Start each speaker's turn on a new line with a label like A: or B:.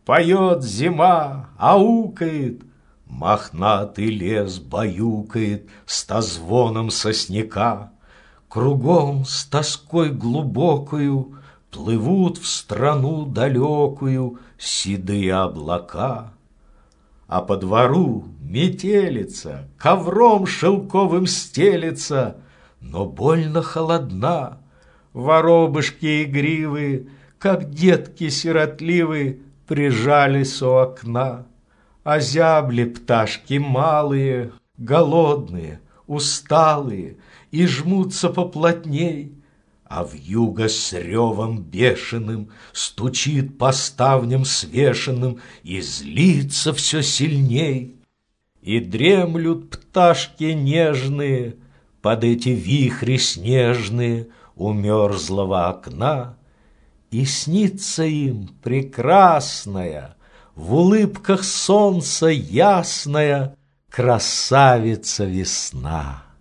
A: Поет зима, аукает, мохнатый лес баюкает стозвоном сосняка. Кругом с тоской глубокою плывут в страну далекую седые облака. А по двору метелица, ковром шелковым стелется, но больно холодна. Воробышки игривые, как детки сиротливые, прижались у окна. Озябли пташки малые, голодные, усталые, и жмутся поплотней, а вьюга с ревом бешеным стучит по ставням свешенным и злится все сильней. И дремлют пташки нежные под эти вихри снежные у мерзлого окна, и снится им прекрасная, в улыбках солнца ясная красавица весна.